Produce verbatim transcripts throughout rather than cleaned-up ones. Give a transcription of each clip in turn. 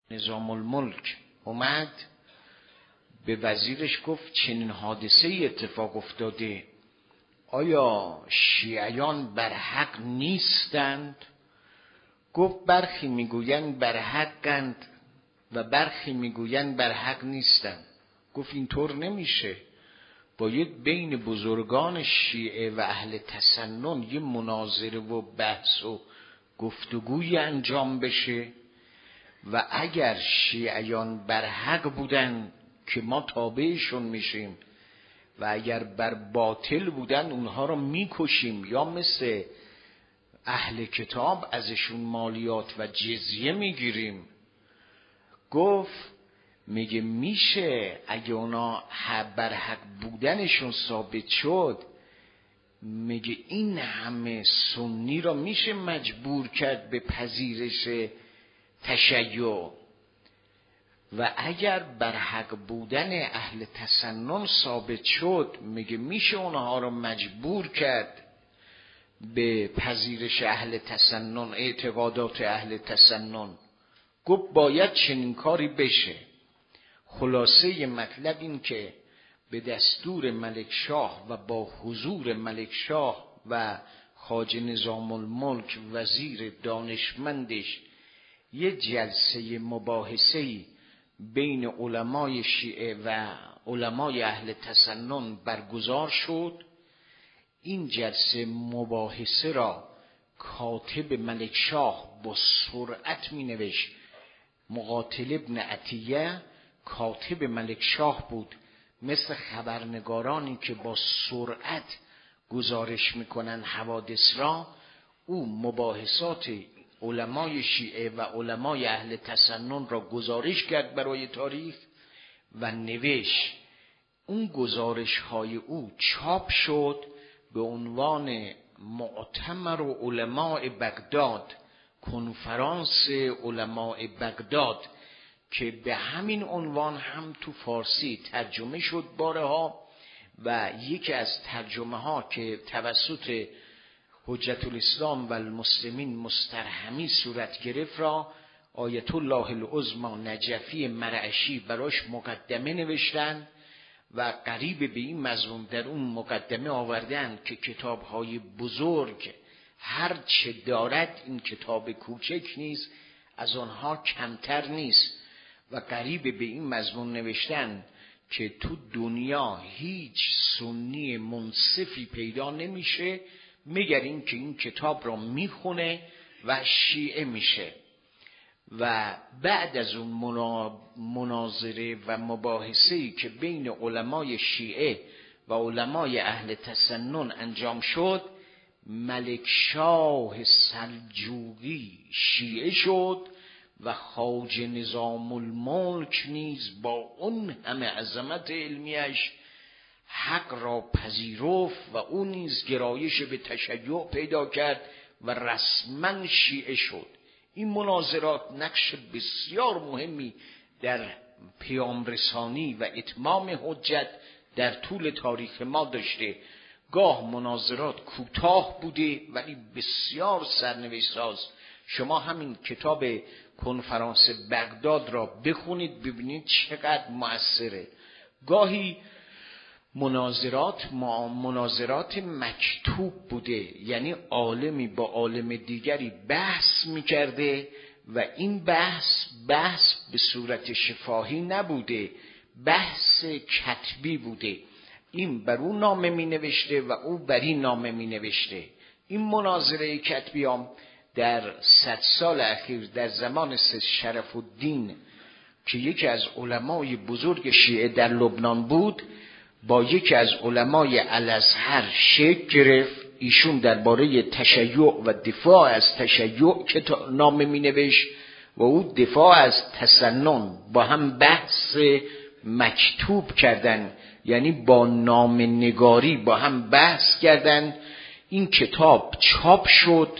نظام الملک اومد به وزیرش گفت چنین حادثه اتفاق افتاده، آیا شیعیان بر حق نیستند؟ گفت برخی میگویند بر حقند و برخی میگویند بر حق نیستند. گفت اینطور نمیشه، باید بین بزرگان شیعه و اهل تسنن یه مناظره و بحث و گفتگوی انجام بشه و اگر شیعیان بر حق بودن که ما تابعشون میشیم و اگر بر باطل بودن اونها رو میکشیم یا مثل اهل کتاب ازشون مالیات و جزیه میگیریم. گفت میگه میشه اگه اونا بر حق بودنشون ثابت شد، میگه این همه سنی را میشه مجبور کرد به پذیرش تشیع و اگر بر حق بودن اهل تسنن ثابت شد، میگه میشه اونها را مجبور کرد به پذیرش اهل تسنن، اعتقادات اهل تسنن. گفت باید چنین کاری بشه. خلاصه مطلب این که به دستور ملک شاه و با حضور ملک شاه و خواجه نظام الملک وزیر دانشمندش یه جلسه مباحثه‌ای بین علمای شیعه و علمای اهل تسنن برگزار شد. این جلسه مباحثه را کاتب ملک شاه با سرعت می نوشت. مقاتل ابن عطیه کاتب ملک شاه بود، مثل خبرنگارانی که با سرعت گزارش میکنن حوادث را. او مباحثات علمای شیعه و علمای اهل تسنن را گزارش کرد برای تاریخ و نوشت. اون گزارش های او چاپ شد به عنوان معتمر و علماء بغداد، کنفرانس علماء بغداد، که به همین عنوان هم تو فارسی ترجمه شد بارها و یکی از ترجمه ها که توسط حجت الاسلام و المسلمین مسترحمی صورت گرفت را آیت الله العظمی نجفی مرعشی براش مقدمه نوشتن و قریب به این مضمون در اون مقدمه آوردن که کتاب‌های بزرگ هر چه دارد این کتاب کوچک نیست، از آنها کمتر نیست و قریب به این مضمون نوشتن که تو دنیا هیچ سنی منصفی پیدا نمیشه مگر این که این کتاب را میخونه و شیعه میشه. و بعد از اون مناظره و مباحثه‌ای که بین علمای شیعه و علمای اهل تسنن انجام شد، ملک شاه سلجوقی شیعه شد و خواجه نظام الملک نیز با اون همه عظمت علمیش حق را پذیرفت و اون نیز گرایش به تشیع پیدا کرد و رسما شیعه شد. این مناظرات نقش بسیار مهمی در پیام رسانی و اتمام حجت در طول تاریخ ما داشته. گاه مناظرات کوتاه بوده ولی بسیار سرنوشت ساز. شما همین کتاب کنفرانس بغداد را بخونید ببینید چقدر مؤثره. گاهی مناظرات مناظرات مکتوب بوده، یعنی عالمی با عالم دیگری بحث میکرده و این بحث بحث به صورت شفاهی نبوده، بحث کتبی بوده. این بر اون نامه می نوشته و او بر این نامه می نوشته. این مناظره کتبی هم در صد سال اخیر در زمان سید شرف الدین که یکی از علمای بزرگ شیعه در لبنان بود با یکی از علمای الازهر شکل گرفت. ایشون درباره تشیع و دفاع از تشیع که نامه می نوشت و او دفاع از تسنن با هم بحث مکتوب کردن، یعنی با نامه نگاری با هم بحث کردن. این کتاب چاپ شد،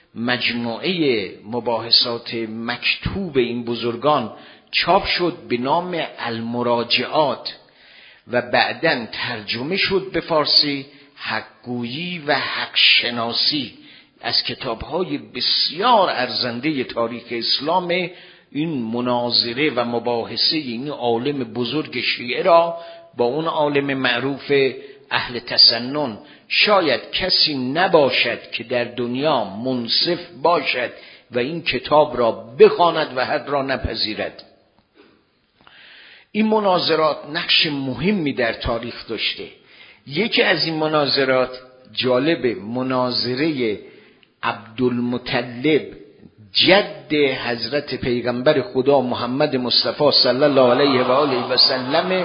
مجموعه مباحثات مکتوب این بزرگان چاپ شد به نام المراجعات و بعداً ترجمه شد به فارسی، حقگویی و حق شناسی، از کتاب‌های بسیار ارزنده تاریخ اسلام این مناظره و مباحثه این عالم بزرگ شیعه را با اون عالم معروف اهل تسنن شاید کسی نباشد که در دنیا منصف باشد و این کتاب را بخواند و حد را نپذیرد. این مناظرات نقش مهمی در تاریخ داشته. یکی از این مناظرات جالب، مناظره عبدالمطلب جد حضرت پیغمبر خدا محمد مصطفی صلی الله علیه و آله و سلم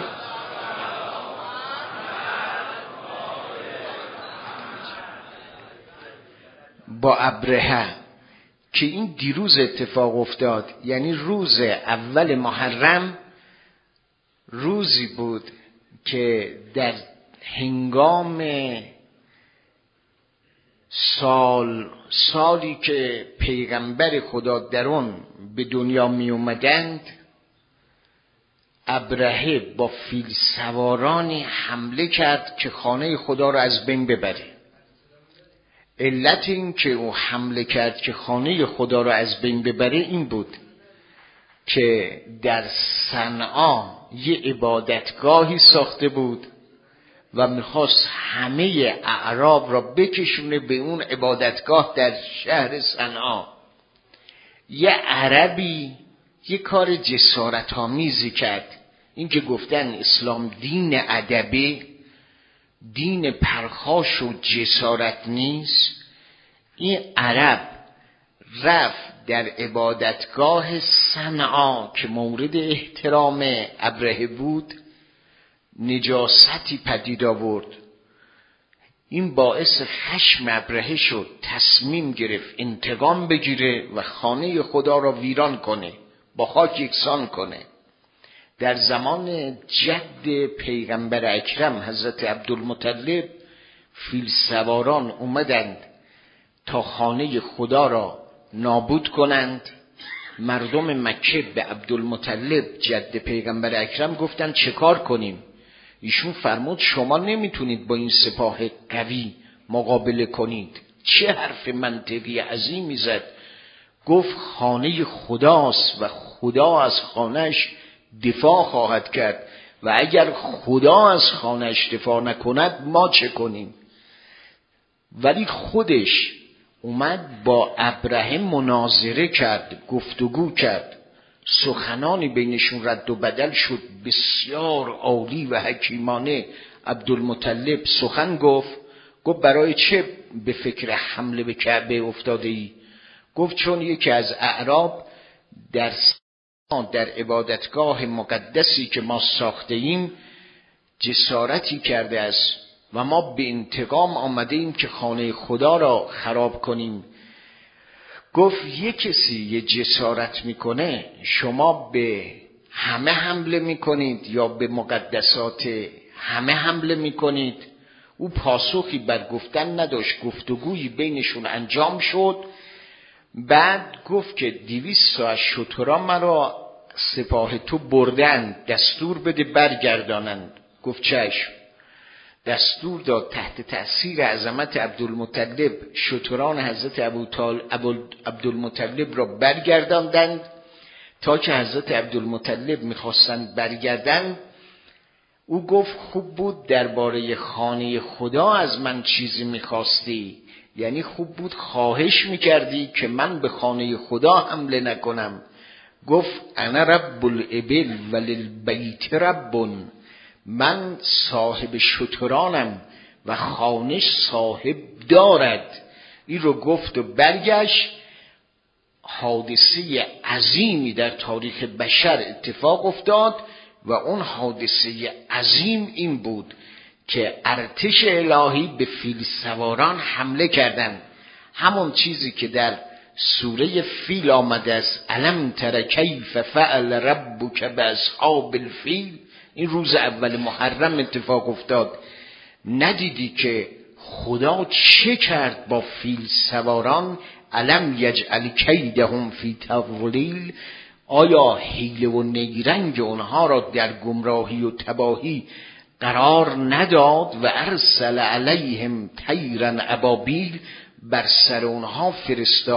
با ابرهه که این دیروز اتفاق افتاد. یعنی روز اول محرم روزی بود که در هنگام سال سالی که پیغمبر خدا در اون به دنیا می اومدند، ابرهه با فیل سوارانی حمله کرد که خانه خدا را از بین ببره. علت این که او حمله کرد که خانه خدا را از بین ببره این بود که در صنعا یه عبادتگاهی ساخته بود و میخواست همه اعراب را بکشونه به اون عبادتگاه در شهر صنعا. یه عربی یه کار جسارت آمیزی کرد، این که گفتن اسلام دین ادبه، دین پرخاش و جسارت نیست. این عرب رفت در عبادتگاه صنعا که مورد احترام ابرهه بود نجاستی پدید آورد. این باعث خشم ابرهه شد، تصمیم گرفت انتقام بگیره و خانه خدا را ویران کنه، با خاک یکسان کنه. در زمان جد پیغمبر اکرم حضرت عبدالمطلب فیل سواران اومدند تا خانه خدا را نابود کنند. مردم مکه به عبدالمطلب جد پیغمبر اکرم گفتند چه کار کنیم؟ ایشون فرمود شما نمیتونید با این سپاه قوی مقابله کنید. چه حرف منطقی عظیمی زد. گفت خانه خداست و خدا از خانهش دفاع خواهد کرد و اگر خدا از خانهش دفاع نکند ما چه کنیم؟ ولی خودش اومد با ابرهه مناظره کرد، گفتگو کرد، سخنانی بینشون رد و بدل شد، بسیار عالی و حکیمانه. عبدالمطلب سخن گفت، گفت برای چه به فکر حمله به کعبه افتاده ای؟ گفت چون یکی از اعراب در در عبادتگاه مقدسی که ما ساخته ایم جسارتی کرده است و ما به انتقام آمده ایم که خانه خدا را خراب کنیم. گفت یک کسی یه جسارت میکنه شما به همه حمله میکنید یا به مقدسات همه حمله میکنید؟ او پاسخی بر گفتن نداشت. گفتگویی بینشون انجام شد. بعد گفت که دویست ساعت شتران مرا سپاه تو بردند، دستور بده برگردانند. گفت چشم. دستور داد تحت تأثیر عظمت عبدالمطلب شتران حضرت عبدالمطلب را برگرداندند. تا که حضرت عبدالمطلب میخواستند برگردند او گفت خوب بود درباره خانه خدا از من چیزی میخواستی، یعنی خوب بود خواهش میکردی که من به خانه خدا حمله نکنم. گفت انا رب الابل وللبیت رب، من صاحب شترانم و خانش صاحب دارد. این رو گفت و برگشت. حادثه عظیمی در تاریخ بشر اتفاق افتاد و اون حادثه عظیم این بود که ارتش الهی به فیل سواران حمله کردند. همون چیزی که در سوره فیل آمده است، الم تر کیف فعل ربک باصحاب الفیل، این روز اول محرم اتفاق افتاد. ندیدی که خدا چه کرد با فیل سواران؟ الم یجعل کیدهم فی تضلیل، آیا حیله و نیرنگ اونها را در گمراهی و تباهی قرار نداد؟ و ارسل علیهم طیرا ابابیل، بر سر اونها فرستاد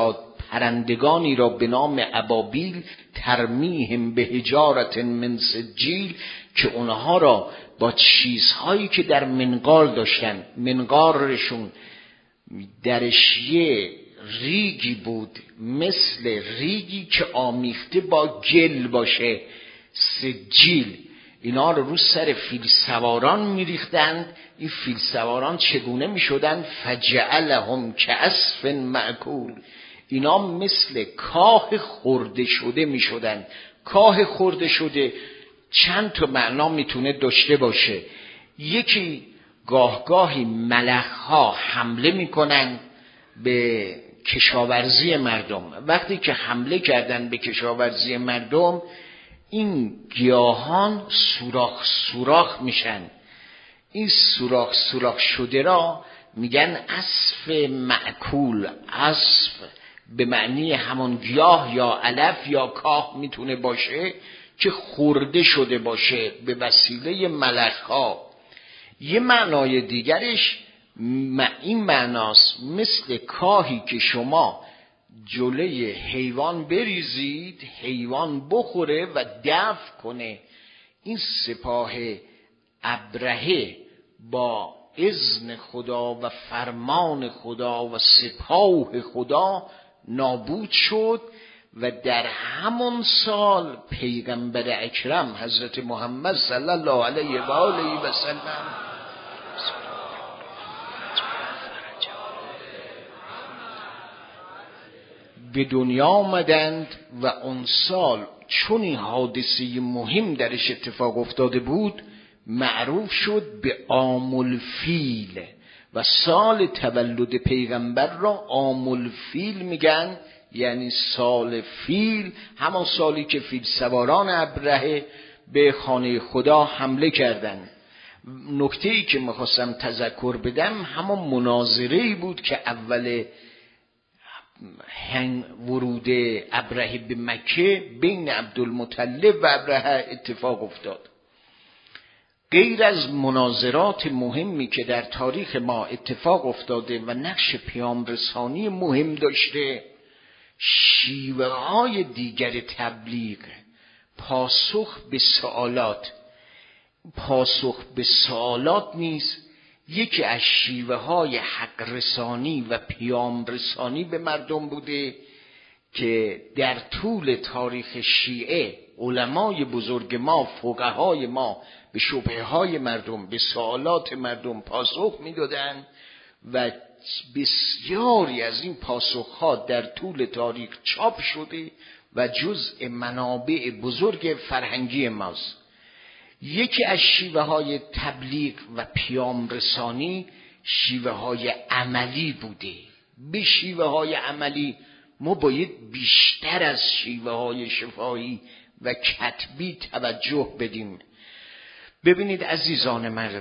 پرندگانی را به نام ابابیل ترمیهم به حجارت من سجیل که اونها را با چیزهایی که در منقار داشتن، منقارشون درش یه ریگی بود مثل ریگی که آمیخته با گل باشه، سجیل، اینا رو رو سر فیل سواران میریختند. این فیل سواران چگونه میشدند؟ فجعلهم کعصف مأکول، اینا مثل کاه خورده شده میشدند. کاه خورده شده چند تا معنا میتونه داشته باشه. یکی گاهگاهی ملخ‌ها حمله میکنن به کشاورزی مردم، وقتی که حمله کردن به کشاورزی مردم این گیاهان سوراخ سوراخ میشن. این سوراخ سوراخ شده را میگن عصف مأکول. عصف به معنی همون گیاه یا علف یا کاه میتونه باشه که خورده شده باشه به وسیله ملخ‌ها. یه معنای دیگرش این معناست مثل کاهی که شما جلوی حیوان بریزید، حیوان بخوره و دفع کنه. این سپاه ابرهه با اذن خدا و فرمان خدا و سپاه خدا نابود شد و در همون سال پیغمبر اکرم حضرت محمد صلی الله علیه و آله و سلم به دنیا آمدند و اون سال چون این حادثه مهم درش اتفاق افتاده بود معروف شد به عام الفیل و سال تولد پیغمبر را عام الفیل میگن، یعنی سال فیل، همان سالی که فیل سواران ابرهه به خانه خدا حمله کردند. نکته‌ای که میخواستم تذکر بدم همون مناظره‌ای بود که اول ورود ابرهه به مکه بین عبدالمطلب و ابرهه اتفاق افتاد. غیر از مناظرات مهمی که در تاریخ ما اتفاق افتاده و نقش پیامرسانی مهم داشته، شیوه های دیگر تبلیغ، پاسخ به سوالات پاسخ به سوالات نیست یکی از شیوه های حق رسانی و پیام رسانی به مردم بوده که در طول تاریخ شیعه علمای بزرگ ما، فقهای ما به شبهه های مردم، به سوالات مردم پاسخ میدادند و بسیاری از این پاسخها در طول تاریخ چاپ شده و جزء منابع بزرگ فرهنگی ماست. یکی از شیوه های تبلیغ و پیام رسانی شیوه های عملی بوده. به شیوه های عملی ما باید بیشتر از شیوه های شفاهی و کتبی توجه بدیم. ببینید عزیزان من،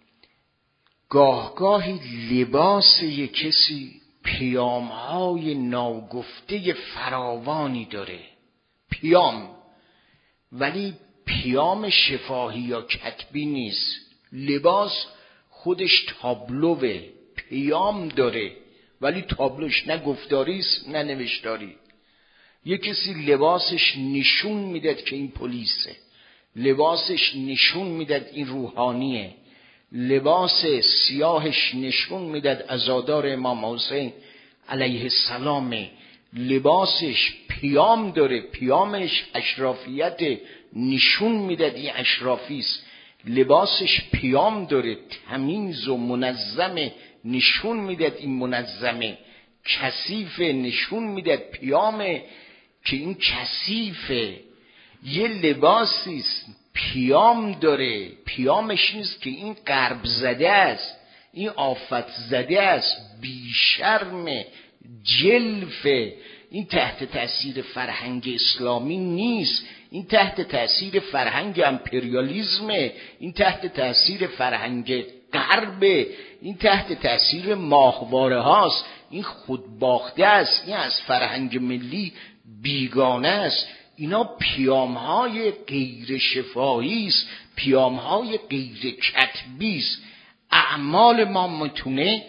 گاه گاهی لباس یک کسی پیام های ناگفته فراوانی داره، پیام، ولی پیام شفاهی یا کتبی نیست. لباس خودش تابلوه، پیام داره ولی تابلوش نه گفتاری است نه نوشتاری. یک کسی لباسش نشون میداد که این پلیسه، لباسش نشون میداد این روحانیه، لباس سیاهش نشون میداد عزادار امام حسین علیه السلام، لباسش پیام داره، پیامش اشرافیت، نشون میداد این اشرافیست. لباسش پیام داره، تمیز و منظم، نشون میداد این منظمه. کثیف، نشون میداد پیامه که این کثیفه. یه لباسیست پیام داره، پیامش نیست که این غرب زده است، این آفت زده است، بیشرمه، جلفه. این تحت تأثیر فرهنگ اسلامی نیست، این تحت تأثیر فرهنگ امپریالیزمه، این تحت تأثیر فرهنگ غربه، این تحت تأثیر ماهواره هاست، این خودباخته است، این از فرهنگ ملی بیگانه است. اینا پیام های غیر شفاهی است، پیام های غیر کتبی است. اعمال ما میتونه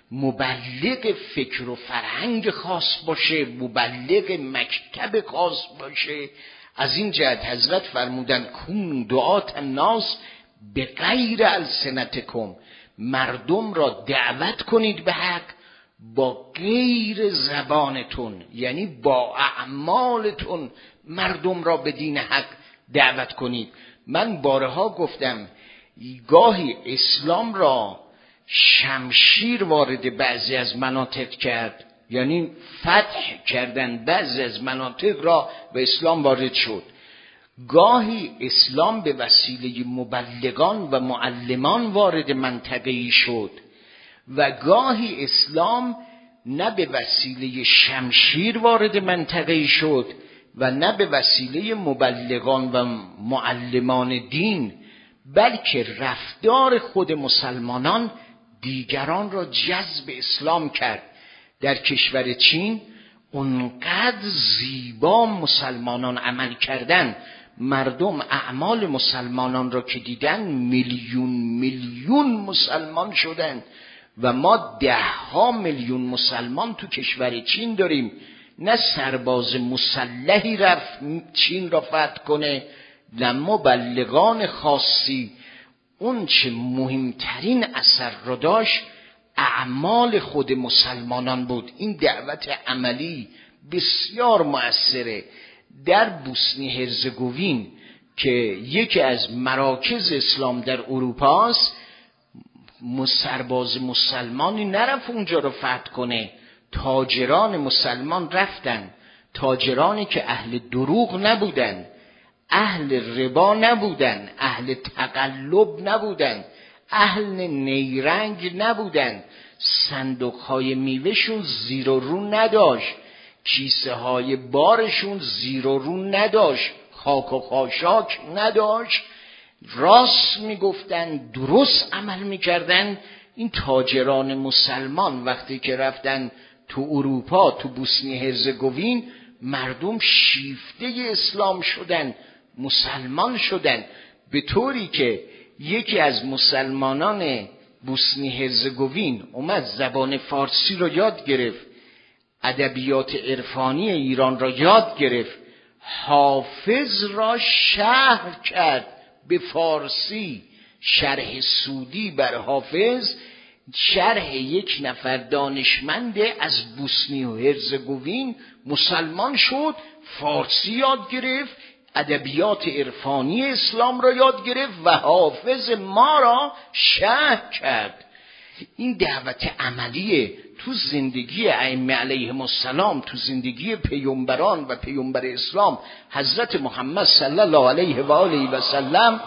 مبلغ فکر و فرهنگ خاص باشه، مبلغ مکتب خاص باشه. از این جهت حضرت فرمودن کون دعات الناس به غیر السنتکم، مردم را دعوت کنید به حق با غیر زبانتون، یعنی با اعمالتون مردم را به دین حق دعوت کنید. من بارها گفتم گاهی اسلام را شمشیر وارد بعضی از مناطق کرد، یعنی فتح کردن بعضی از مناطق را به اسلام وارد شد. گاهی اسلام به وسیله مبلغان و معلمان وارد منطقه‌ای شد و گاهی اسلام نه به وسیله شمشیر وارد منطقه‌ای شد و نه به وسیله مبلغان و معلمان دین، بلکه رفتار خود مسلمانان دیگران را جذب اسلام کرد. در کشور چین اونقدر زیبا مسلمانان عمل کردن، مردم اعمال مسلمانان را که دیدن میلیون میلیون مسلمان شدن و ما ده ها میلیون مسلمان تو کشور چین داریم. نه سرباز مسلحی رفت چین را فتح کنه، نه مبلغان خاصی. اون چه مهمترین اثر را داشت اعمال خود مسلمانان بود. این دعوت عملی بسیار مؤثره. در بوسنی هرزگوین که یکی از مراکز اسلام در اروپا است، سرباز مسلمانی نرفت اونجا رو فتح کنه، تاجران مسلمان رفتن، تاجرانی که اهل دروغ نبودن، اهل ربا نبودن، اهل تقلب نبودن، اهل نیرنگ نبودن. صندوق های میوهشون زیر و رو نداشت، کیسه های بارشون زیر و رو نداشت، خاک و خاشاک نداشت، راست میگفتن، درست عمل میکردن. این تاجران مسلمان وقتی که رفتن تو اروپا، تو بوسنی هرزگوین، مردم شیفته اسلام شدن، مسلمان شدن، به طوری که یکی از مسلمانان بوسنی هرزگوین اومد زبان فارسی رو یاد گرفت، ادبیات عرفانی ایران را یاد گرفت، حافظ را شرح کرد به فارسی، شرح سودی بر حافظ، شرح یک نفر دانشمند از بوسنی و هرزگوین مسلمان شد، فارسی یاد گرفت، ادبیات عرفانی اسلام را یاد گرفت و حافظ ما را شرح کرد. این دعوت عملیه تو زندگی ائمه علیهم السلام، تو زندگی پیامبران و پیامبر اسلام حضرت محمد صلی الله علیه و آله و سلم.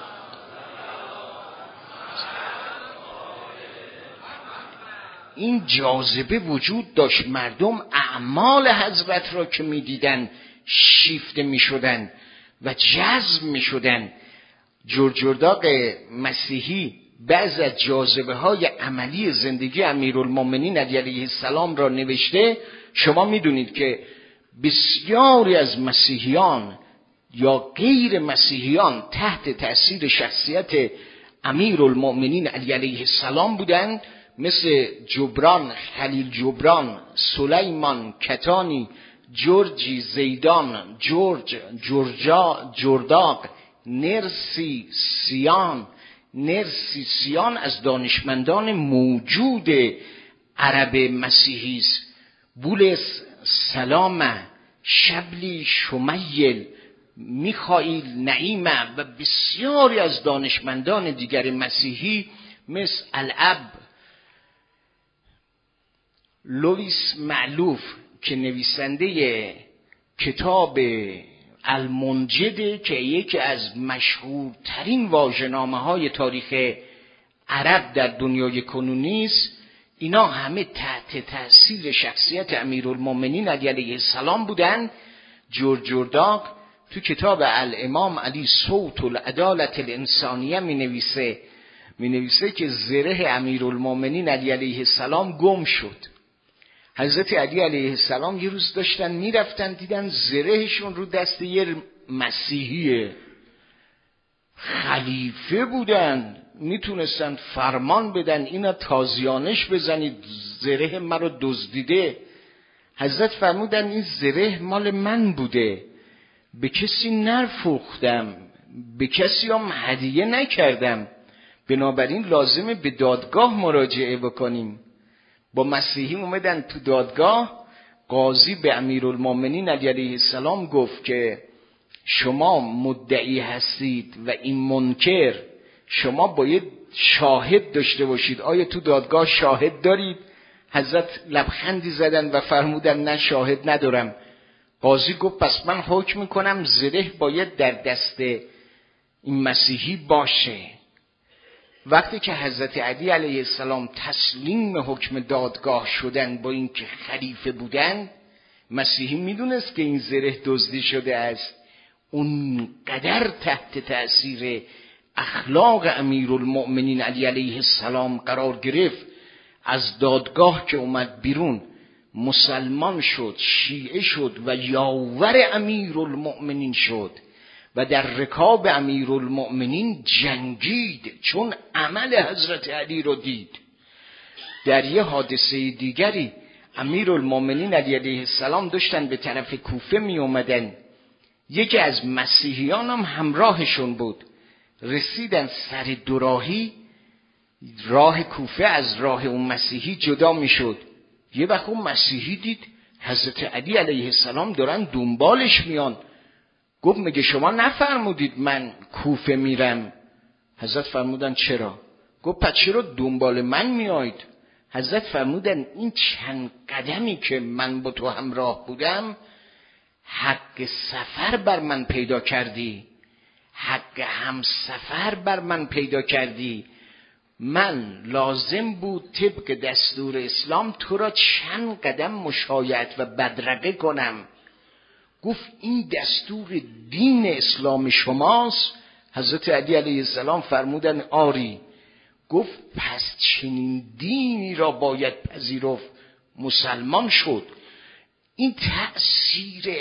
این جاذبه وجود داشت، مردم اعمال حضرت را که میدیدن شیفته میشدن و جذب میشدن. جورجرداق مسیحی بعض از جاذبه های عملی زندگی امیرالمومنین علیه السلام را نوشته. شما میدونید که بسیاری از مسیحیان یا غیر مسیحیان تحت تأثیر شخصیت امیرالمومنین علیه السلام بودند، مثل جبران، خلیل جبران، سلیمان کتانی، جورجی زیدان، جورج جورجا جرداق، نرسی سیان. نرسی سیان از دانشمندان موجود عرب مسیحی است. بولس سلامه، شبلی شمیل، میخائیل نعیمه و بسیاری از دانشمندان دیگر مسیحی مثل الاب لوئیس معلوف که نویسنده کتاب المنجده که یکی از مشهورترین واژه‌نامه های تاریخ عرب در دنیای کنونی است، اینا همه تحت تأثیر شخصیت امیرالمومنین علیه السلام بودن. جورجرداق تو کتاب الامام علی صوت العدالت الانسانیه می نویسه می نویسه که زره امیرالمومنین علیه السلام گم شد. حضرت علی علیه السلام یه روز داشتن میرفتن، دیدن زرهشون رو دست یه مسیحیه. خلیفه بودن، میتونستن فرمان بدن اینا تازیانش بزنید، زره مرا دزدیده. حضرت فرمودن این زره مال من بوده، به کسی نرفوختم، به کسی هم هدیه نکردم، بنابراین لازمه به دادگاه مراجعه بکنیم. با مسیحی اومدن تو دادگاه، قاضی به امیرالمومنین علیه السلام گفت که شما مدعی هستید و این منکر، شما باید شاهد داشته باشید، آیا تو دادگاه شاهد دارید؟ حضرت لبخندی زدن و فرمودن نه شاهد ندارم. قاضی گفت پس من حکم میکنم زره باید در دست این مسیحی باشه. وقتی که حضرت علی علیه السلام تسلیم حکم دادگاه شدن با اینکه خلیفه بودن، مسیحی میدونست که این زره دزدی شده است، اون قدر تحت تأثیر اخلاق امیرالمؤمنین علی علیه السلام قرار گرفت. از دادگاه که اومد بیرون مسلمان شد، شیعه شد و یاور امیرالمؤمنین شد و در رکاب امیرالمؤمنین جنگید، چون عمل حضرت علی رو دید. در یه حادثه دیگری امیرالمؤمنین علی علیه السلام داشتن به طرف کوفه می اومدن، یکی از مسیحیان هم همراهشون بود. رسیدن سر دوراهی، راه کوفه از راه اون مسیحی جدا می شد. یه وقت اون مسیحی دید حضرت علی علیه السلام دارن دنبالش میان، گفت مگه شما نفرمودید من کوفه میرم؟ حضرت فرمودن چرا؟ گفت پس چرا دنبال من میاید؟ حضرت فرمودن این چند قدمی که من با تو همراه بودم حق سفر بر من پیدا کردی، حق همسفر بر من پیدا کردی. من لازم بود طبق دستور اسلام تو را چند قدم مشایعت و بدرقه کنم. گفت این دستور دین اسلام شماست؟ حضرت علی علیه السلام فرمودن آری. گفت پس چنین دینی را باید پذیرفت. مسلمان شد. این تأثیر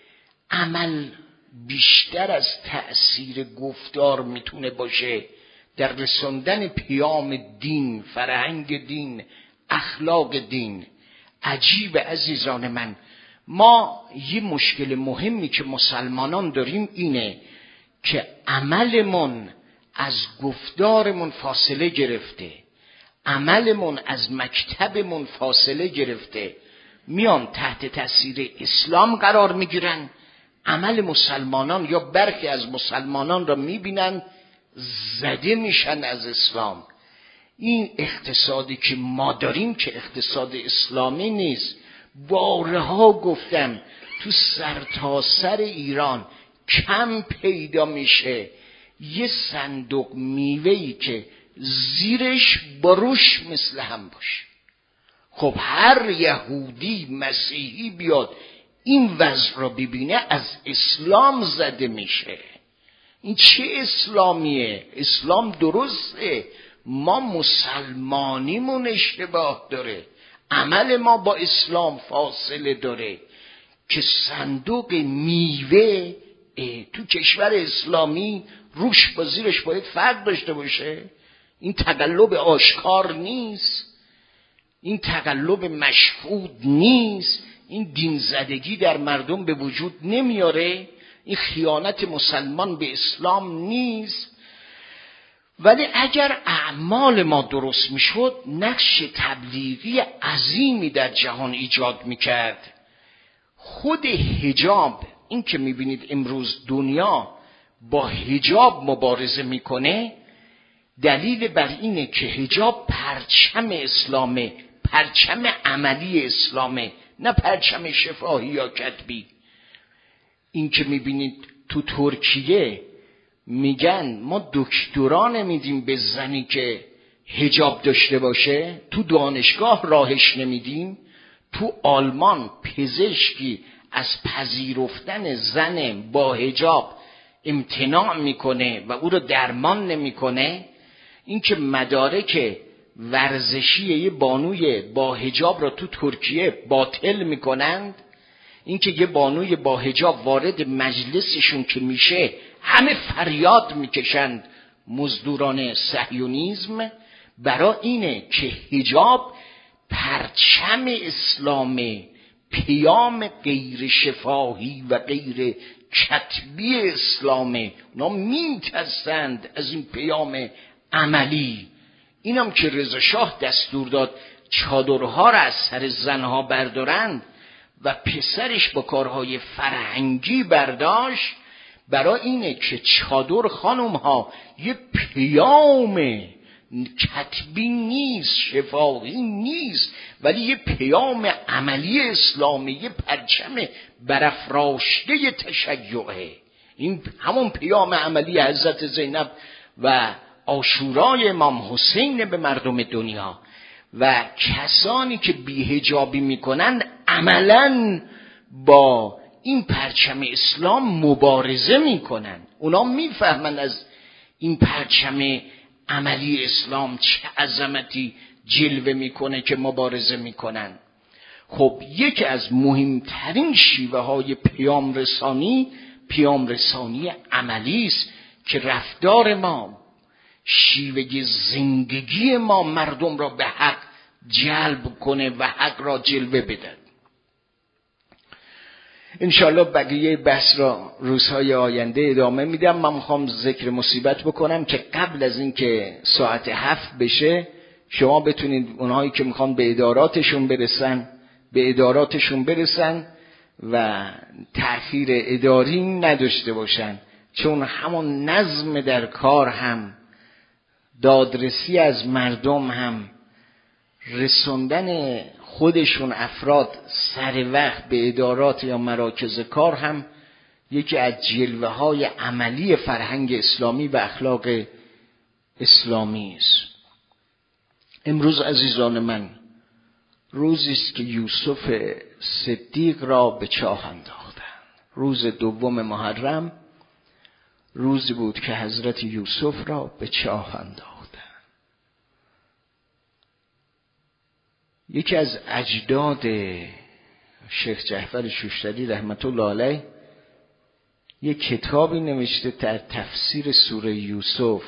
عمل بیشتر از تأثیر گفتار میتونه باشه در رساندن پیام دین، فرهنگ دین، اخلاق دین. عجیب عزیزان من، ما یه مشکل مهمی که مسلمانان داریم اینه که عملمون از گفتارمون فاصله گرفته، عملمون از مکتبمون فاصله گرفته. میان تحت تاثیر اسلام قرار میگیرن، عمل مسلمانان یا برخی از مسلمانان را میبینن زده میشن از اسلام. این اقتصادی که ما داریم که اقتصاد اسلامی نیست. بارها گفتم تو سرتاسر ایران کم پیدا میشه یه صندوق میوه‌ای که زیرش بروش مثل هم باشه. خب هر یهودی مسیحی بیاد این وضع را ببینه از اسلام زده میشه. این چه اسلامیه؟ اسلام درسته، ما مسلمانیمون اشتباه داره، عمل ما با اسلام فاصله داره که صندوق میوه تو کشور اسلامی روش با زیرش باید فرق داشته باشه. این تقلب آشکار نیست، این تقلب مشهود نیست، این دین زدگی در مردم به وجود نمیاره، این خیانت مسلمان به اسلام نیست. ولی اگر اعمال ما درست میشد نقش تبلیغی عظیمی در جهان ایجاد میکرد. خود حجاب، این که میبینید امروز دنیا با حجاب مبارزه میکنه، دلیل بر اینه که حجاب پرچم اسلامه، پرچم عملی اسلامه، نه پرچم شفاهی یا کتبی. این که میبینید تو ترکیه میگن ما دکترا نمیدیم به زنی که حجاب داشته باشه، تو دانشگاه راهش نمیدیم. تو آلمان پزشکی از پذیرفتن زن با حجاب امتناع میکنه و او رو درمان نمیکنه. این که مدارک ورزشی یه بانوی با حجاب را تو ترکیه باطل میکنند، اینکه یه بانوی با حجاب وارد مجلسشون که میشه همه فریاد میکشند مزدوران صهیونیسم، برای اینه که حجاب پرچم اسلام، پیام غیر شفاهی و غیر کتبی اسلامه. اونا میترسند از این پیام عملی. اینم که رضا شاه دستور داد چادرها را از سر زنها بردارند و پسرش با کارهای فرهنگی برداشت، برای اینه که چادر خانم ها یه پیام کتبی نیست، شفاهی نیست، ولی یه پیام عملی اسلامی، یه پرچم برافراشته تشیعه. این همون پیام عملی حضرت زینب و عاشورای امام حسین به مردم دنیا. و کسانی که بی‌حجابی میکنند عملاً با این پرچم اسلام مبارزه میکنن. اونا میفهمن از این پرچم عملی اسلام چه عظمتی جلوه میکنه که مبارزه میکنن. خب یکی از مهمترین شیوه های پیام رسانی، پیام رسانی عملی است که رفتار ما، شیوه زندگی ما مردم را به حق جلب کنه و حق را جلوه بده. انشالله بقیه بحث را روزهای آینده ادامه میدم. من میخوام ذکر مصیبت بکنم که قبل از اینکه ساعت هفت بشه شما بتونید اونهایی که میخوان به اداراتشون برسن به اداراتشون برسن و تأخیر اداری نداشته باشن، چون همون نظم در کار هم، دادرسی از مردم هم، رسوندن خودشون افراد سر وقت به ادارات یا مراکز کار هم یکی از جلوه های عملی فرهنگ اسلامی و اخلاق اسلامی است. امروز عزیزان من روزی است که یوسف صدیق را به چاه انداختند. روز دوم محرم روزی بود که حضرت یوسف را به چاه انداختند. یکی از اجداد شیخ جعفر شوشتری رحمت الله علیه یک کتابی نوشته در تفسیر سوره یوسف.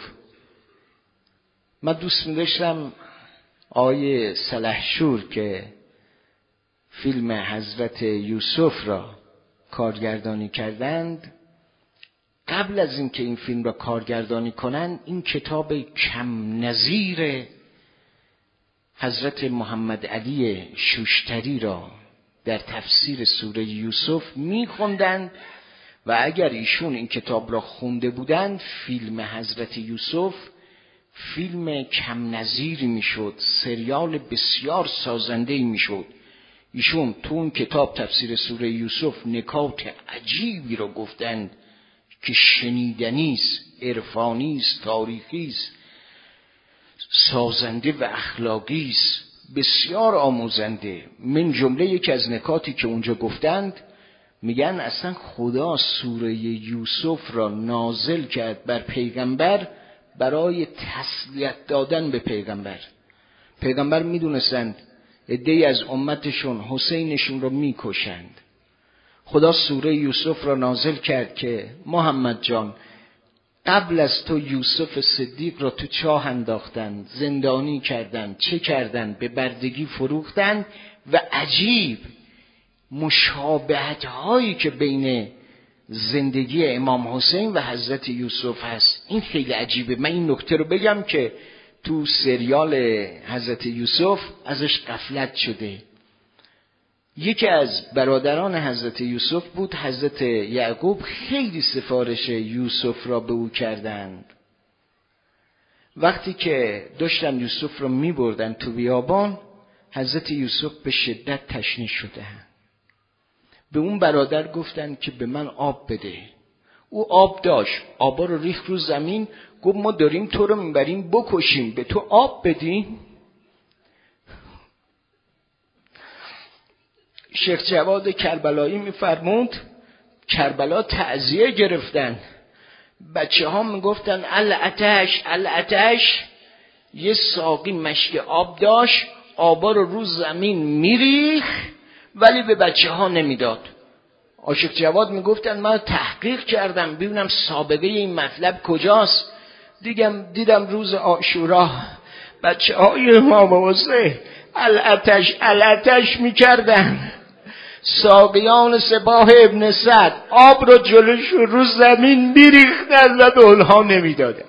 من دوست می‌داشتم آقای سلحشور که فیلم حضرت یوسف را کارگردانی کردند، قبل از اینکه این فیلم را کارگردانی کنند این کتاب کم نظیر حضرت محمد علی شوشتری را در تفسیر سوره یوسف می‌خواندند و اگر ایشون این کتاب را خونده بودند فیلم حضرت یوسف فیلم کم نظیری میشد، سریال بسیار سازنده‌ای میشد. ایشون تو اون کتاب تفسیر سوره یوسف نکات عجیبی را گفتند که شنیدنی است، عرفانی است، تاریخی است، سازنده و اخلاقی است، بسیار آموزنده. من جمله یکی از نکاتی که اونجا گفتند، میگن اصلا خدا سوره یوسف را نازل کرد بر پیغمبر برای تسلیت دادن به پیغمبر. پیغمبر میدونستند عده‌ای از امتشون حسینشون را میکشند. خدا سوره یوسف را نازل کرد که محمد جان قبل از تو یوسف صدیق را تو چاه انداختند، زندانی کردند، چه کردند؟ به بردگی فروختند. و عجیب مشابهت هایی که بین زندگی امام حسین و حضرت یوسف هست، این خیلی عجیبه. من این نکته رو بگم که تو سریال حضرت یوسف ازش غفلت شده. یکی از برادران حضرت یوسف بود، حضرت یعقوب خیلی سفارش یوسف را به او کردند. وقتی که داشتن یوسف را می بردن تو بیابان، حضرت یوسف به شدت تشنه شدند. به اون برادر گفتن که به من آب بده. او آب داشت، آبا رو ریخت رو زمین، گفت ما داریم تو رو میبریم بکشیم، به تو آب بدیم؟ شیخ جواد کربلایی میفرموند کربلا تعزیه گرفتن، بچه ها میگفتن العتش العتش. یه ساقی مشک آب داشت، آبا رو رو زمین میریخ ولی به بچه ها نمیداد. عاشق جواد میگفتن من تحقیق کردم ببینم سابقه این مطلب کجاست. دیدم دیدم روز عاشورا بچه های امام حسین الاتش الاتش میکردن، ساقیان سپاه ابن سعد آب رو جلوشون رو زمین میریختن و به اونها نمیدادن.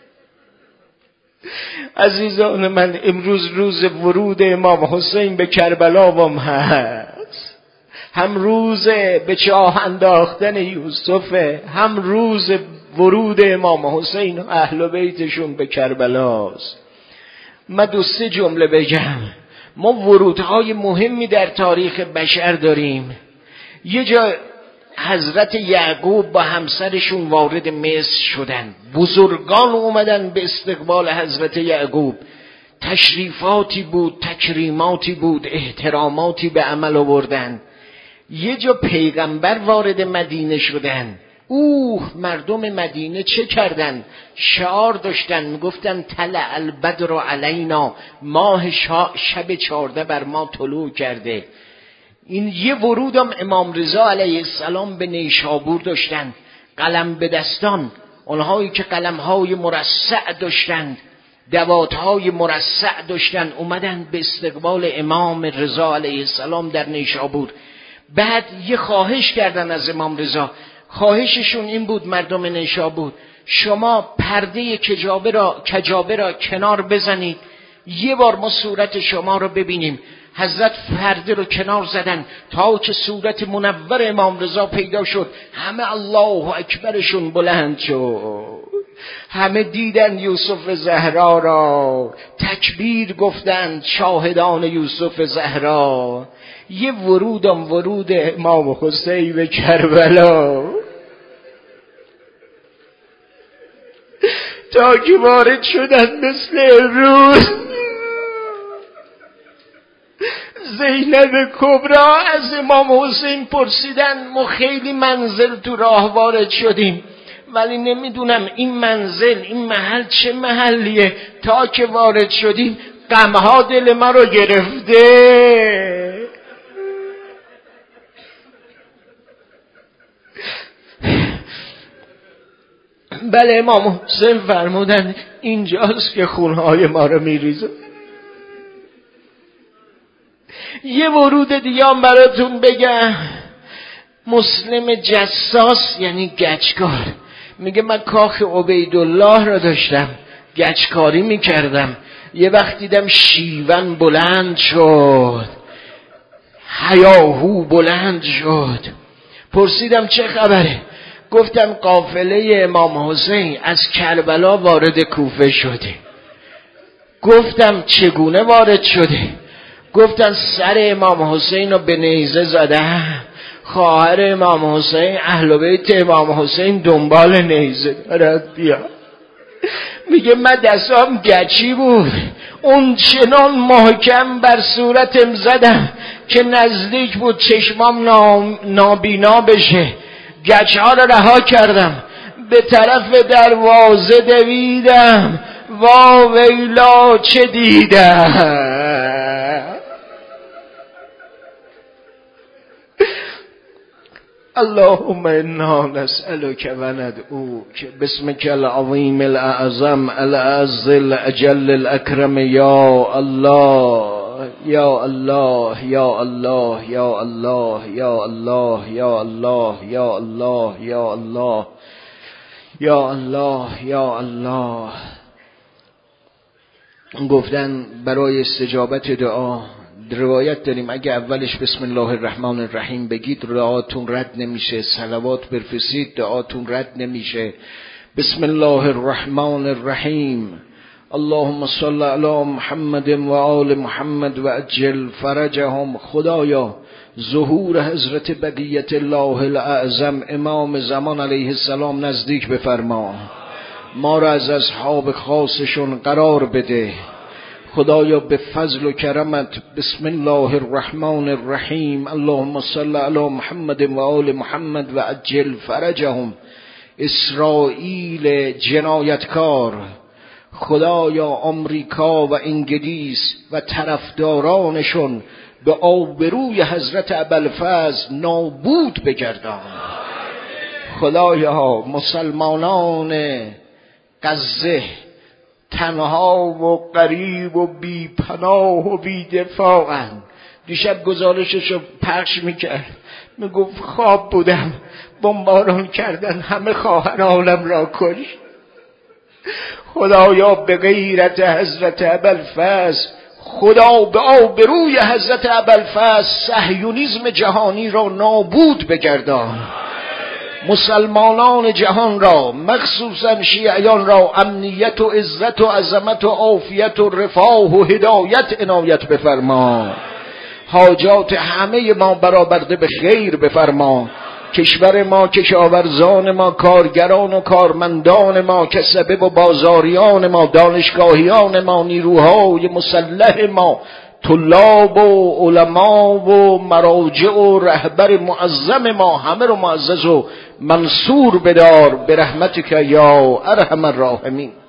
عزیزان من، امروز روز ورود امام حسین به کربلا هم هست، هم روز به چاه انداختن یوسف، هم روز ورود امام حسین و اهل بیتشون به کربلاست. من دو سه جمله بگم. ما ورودهای مهمی در تاریخ بشر داریم. یه جا حضرت یعقوب با همسرشون وارد مصر شدن، بزرگان اومدن به استقبال حضرت یعقوب، تشریفاتی بود، تکریماتی بود، احتراماتی به عمل آوردن. یه جا پیغمبر وارد مدینه شدن، اوه مردم مدینه چه کردن؟ شعار داشتن، میگفتن طلع البدر علینا، ماه شب چارده بر ما طلوع کرده. این یه ورودم امام رضا علیه السلام به نیشابور داشتن، قلم به دستان، اونهایی که قلمهای مرصع داشتند، دواتهای مرصع داشتن، اومدن به استقبال امام رضا علیه السلام در نیشابور. بعد یه خواهش کردن از امام رضا، خواهششون این بود مردم نیشابور، شما پرده کجابه را کجابه را کنار بزنید، یه بار ما صورت شما رو ببینیم. حضرت پرده رو کنار زدن تا که صورت منور امام رضا پیدا شد. همه الله اکبرشون بلند شد، همه دیدن یوسف زهرا را، تکبیر گفتند شاهدان یوسف زهرا. یه ورودم ورود امام حسین به کربلا. تا که وارد شدن مثل امروز، زینب کبرا از امام حسین پرسیدن ما خیلی منزل تو راه وارد شدیم ولی نمیدونم این منزل این محل چه محلیه، تا که وارد شدیم غمها دل ما رو گرفته. بله امام حسین فرمودن اینجاست که خونهای ما رو میریزه. یه ورود دیگه هم براتون بگم. مسلم جساس یعنی گچکار میگه من کاخ عبیدالله را داشتم، گچکاری میکردم، یه وقت دیدم شیون بلند شد، هیاهو بلند شد، پرسیدم چه خبره؟ گفتم قافله امام حسین از کربلا وارد کوفه شده. گفتم چگونه وارد شده؟ گفتن سر امام حسین رو به نیزه زدن، خواهر امام حسین اهل بیت امام حسین دنبال نیزه دارد بیا. میگه من دستام گچی بود، اون چنان محکم بر صورتم زدم که نزدیک بود چشمام نابینا بشه. گچ ها رو رها کردم، به طرف دروازه دویدم، وا ویلا چه دیدم. اللهم انا نسألك و ندعوك باسمك العظیم الاعظم الاعز الاجل الاکرم یا الله یا الله یا الله یا الله یا الله یا الله یا الله یا الله یا الله یا الله. گفتن برای استجابت دعا روایت داریم اگه اولش بسم الله الرحمن الرحیم بگید دعاتون رد نمیشه، صلوات برفرستید دعاتون رد نمیشه. بسم الله الرحمن الرحیم اللهم صل علی محمد و آل محمد و عجل فرجهم. خدایا ظهور حضرت بقیت الله الاعظم امام زمان علیه السلام نزدیک بفرما، ما را از اصحاب خاصشون قرار بده. خدایا به فضل و کرمت بسم الله الرحمن الرحیم اللهم صل علی محمد و آل محمد و عجل فرجهم. اسرائیل جنایتکار، خدایا آمریکا و انگلیس و طرفدارانشون به آبروی حضرت ابوالفضل نابود بگردان. خدایا مسلمانان غزه تنها و غریب و بی پناه و بی دفاعن. دیشب گزارششو پخش میکرد، میگفت خواب بودم بمباران کردن همه خواهر عالم را کش. خدایا به غیرت حضرت ابوالفضل، خدا به آبروی حضرت ابوالفضل صهیونیسم جهانی را نابود بگردان. مسلمانان جهان را مخصوصا شیعیان را امنیت و عزت و عظمت و عافیت و رفاه و هدایت عنایت بفرما. حاجات همه ما برآورده به خیر بفرما. کشور ما، کشاورزان ما، کارگران و کارمندان ما، کسبه و بازاریان ما، دانشگاهیان ما، نیروهای مسلح ما، طلاب و علما و مراجع و رهبر معظم ما، همه رو معزز و منصور بدار به رحمتک یا ارحم الراحمین.